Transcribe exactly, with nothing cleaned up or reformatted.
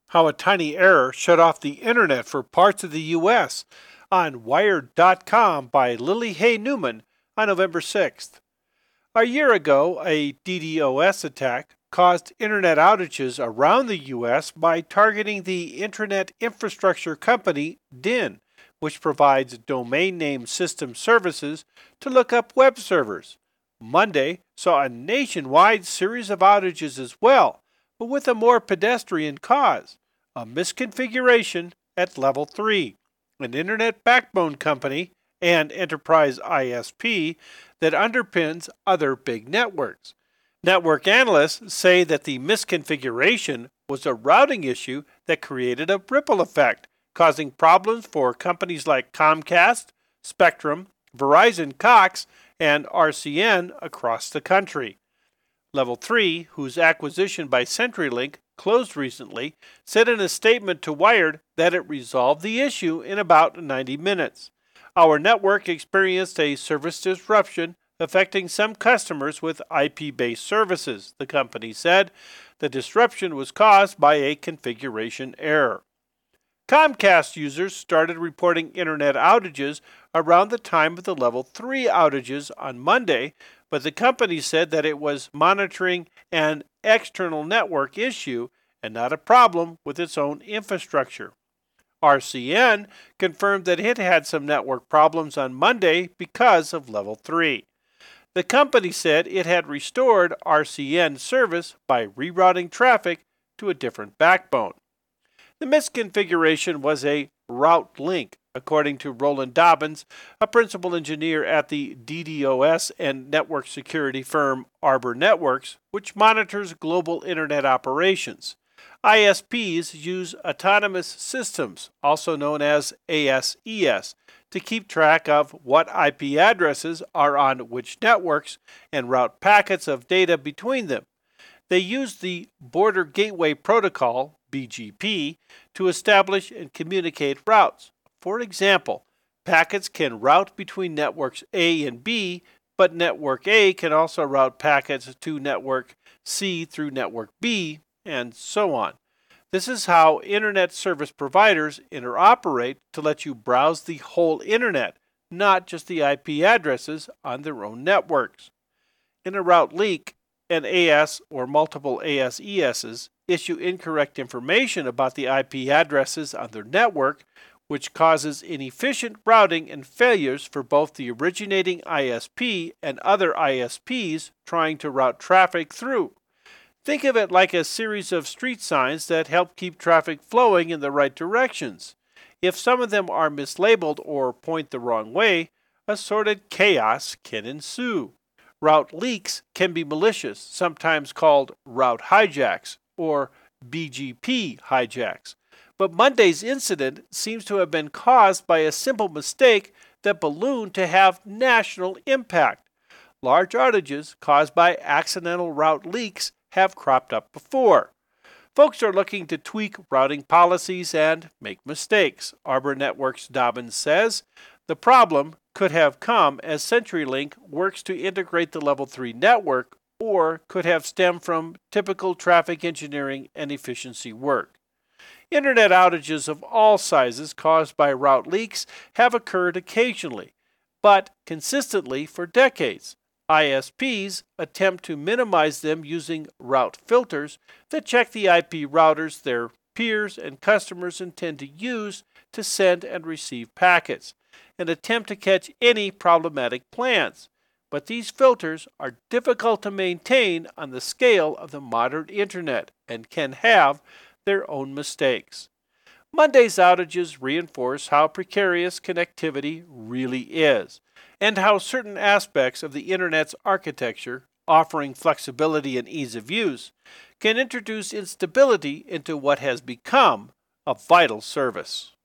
How a tiny error shut off the internet for parts of the U S on Wired dot com by Lily Hay Newman on November sixth. A year ago, a DDoS attack caused internet outages around the U S by targeting the Internet Infrastructure Company, D I N, which provides domain name system services to look up web servers. Monday saw a nationwide series of outages as well, but with a more pedestrian cause, a misconfiguration at level three, an internet backbone company and enterprise I S P that underpins other big networks. Network analysts say that the misconfiguration was a routing issue that created a ripple effect, causing problems for companies like Comcast, Spectrum, Verizon Cox, and R C N across the country. Level three, whose acquisition by CenturyLink closed recently, said in a statement to Wired that it resolved the issue in about ninety minutes. Our network experienced a service disruption affecting some customers with I P-based services, the company said. The disruption was caused by a configuration error. Comcast users started reporting internet outages around the time of the Level three outages on Monday, but the company said that it was monitoring an external network issue and not a problem with its own infrastructure. R C N confirmed that it had some network problems on Monday because of Level three. The company said it had restored R C N service by rerouting traffic to a different backbone. The misconfiguration was a route link, according to Roland Dobbins, a principal engineer at the DDoS and network security firm Arbor Networks, which monitors global internet operations. I S Ps use autonomous systems, also known as A S E S, to keep track of what I P addresses are on which networks and route packets of data between them. They use the Border Gateway Protocol, B G P, to establish and communicate routes. For example, packets can route between networks A and B, but network A can also route packets to network C through network B, and so on. This is how internet service providers interoperate to let you browse the whole internet, not just the I P addresses on their own networks. In a route leak, an A S or multiple A S E Ss issue incorrect information about the I P addresses on their network, which causes inefficient routing and failures for both the originating I S P and other I S Ps trying to route traffic through. Think of it like a series of street signs that help keep traffic flowing in the right directions. If some of them are mislabeled or point the wrong way, assorted chaos can ensue. Route leaks can be malicious, sometimes called route hijacks or B G P hijacks. But Monday's incident seems to have been caused by a simple mistake that ballooned to have national impact. Large outages caused by accidental route leaks have cropped up before. Folks are looking to tweak routing policies and make mistakes, Arbor Networks Dobbins says. The problem could have come as CenturyLink works to integrate the Level three network, or could have stemmed from typical traffic engineering and efficiency work. Internet outages of all sizes caused by route leaks have occurred occasionally, but consistently for decades. I S Ps attempt to minimize them using route filters that check the I P routers their peers and customers intend to use to send and receive packets, and attempt to catch any problematic plans. But these filters are difficult to maintain on the scale of the modern internet and can have their own mistakes. Monday's outages reinforce how precarious connectivity really is, and how certain aspects of the Internet's architecture, offering flexibility and ease of use, can introduce instability into what has become a vital service.